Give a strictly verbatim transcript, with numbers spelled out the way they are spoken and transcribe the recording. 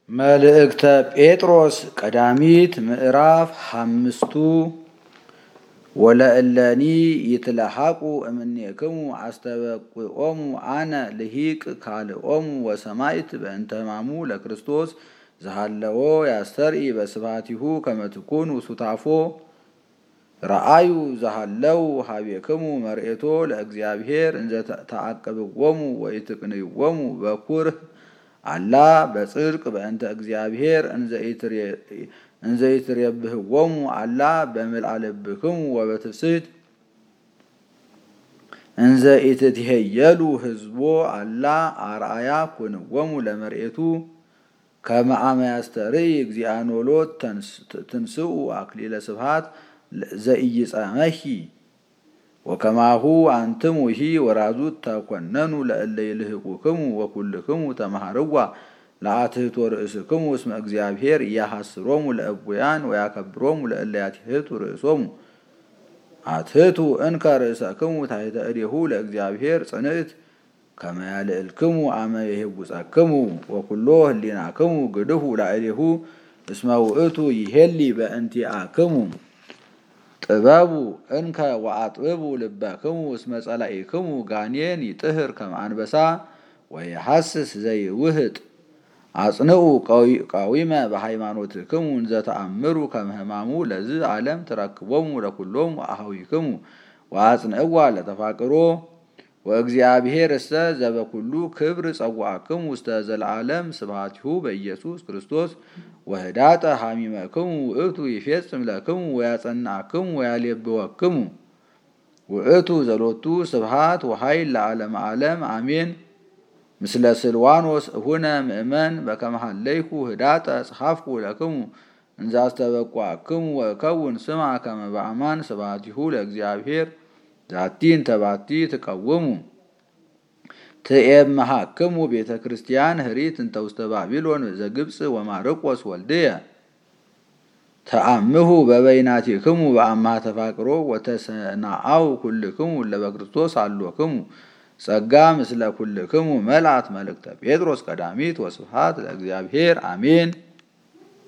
መልእክተ ጴጥሮስ ቀዳሚት ምዕራፍ ሓምስቱ ወለእለኒ ይትለሐቁ እምኔክሙ አስተበቁኦሙ አነ ልሂቅ ካልኦሙ ወሰማይት በእንተ ሕማሙ ለክርስቶስ ዘሃለዎ ያስተርኢ በስብሐቲሁ ከመ ትኩኑ ሱታፎ ረአዩ ዘሃለው ሀቤክሙ መርኤቶ ለእግዚአብሔር እንዘ ተአቅብዎሙ ወኢትቅንይዎሙ በኩርህ አላ በጽድቅ በእንተ እግዚአብሔር እንዘ ይትሬብህዎሙ አላ በምልአ ልብክሙ ወበትፍስሕት እንዘ ኢትትሄየሉ ህዝቦ አላ አርአያ ኩንዎሙ ለመርኤቱ ከመ አመ ያስተርኢ እግዚአ ኖሎት ትንስኡ አክሊለ ስብሐት ዘኢይጸመሂ ወከማሁ አንትሙሂ ወራዙት ተኮነኑ ለእለ ይልህቁክሙ ወኩልክሙ ተመሃርዋ ለአትሕቶ ርእስክሙ እስመ እግዚአብሔር ያሐስሮሙ ለእቡያን ወያከብሮሙ ለእለ ያትሕቱ ርእሶሙ አትሕቱ እንከ ርእሰክሙ ታሕተ እዴሁ ለእግዚአብሔር ጽንዕት ከመ ያልዕልክሙ አመ ይሄውፀክሙ ወኩሎ ህሊናክሙ ግድሁ ላዕሌሁ እስመ ውእቱ ይሄሊ በእንቲአክሙ ጥበቡ እንከ ወአጥብቡ ልበክሙ እስመ ጸላኢክሙ ጋኔን ይጥህር ከመ አንበሳ ወይሐስስ ዘይውህጥ አጽንዑ ቃዊመ በሃይማኖትክሙ እንዘ ተአምሩ ከመ ሕማሙ ለዝ ዓለም ትረክቦሙ ለኩሎሙ አኀዊክሙ ወአጽንዕዋ ለተፋቅሮ ወእግዚአብሔር እሰ ዘበኩሉ ክብር ጸዋዕክሙ ውስተ ዘለዓለም ስብሐቲሁ በኢየሱስ ክርስቶስ ወህዳጠ ሐሚመክሙ ውእቱ ይፌጽም ለክሙ ወያጸናዕክሙ ወያሌብወክሙ ውእቱ ዘሎቱ ስብሐት ወኃይል ለዓለመ ዓለም አሜን። ምስለ ስልዋኖስ እሁነ ምእመን በከመ ሀለይኩ ህዳጠ ጸሐፍኩ ለክሙ እንዘ አስተበቁዐክሙ ወእከውን ስማ ከመ በአማን ስብሐቲሁ ለእግዚአብሔር ዛቲ እንተ ባቲ ትቀውሙ ትኤምሃክሙ ቤተ ክርስቲያን ህሪት እንተ ውስተ ባቢሎን ዘግብፅ ወማርቆስ ወልድየ ተአምሁ በበይናቲክሙ በአምሃ ተፋቅሮ ወተሰናአው ኩልክሙ ለበክርስቶስ አሎክሙ ጸጋ ምስለ ኩልክሙ መልአት መልእክተ ጴጥሮስ ቀዳሚት ወስብሐት ለእግዚአብሔር አሜን።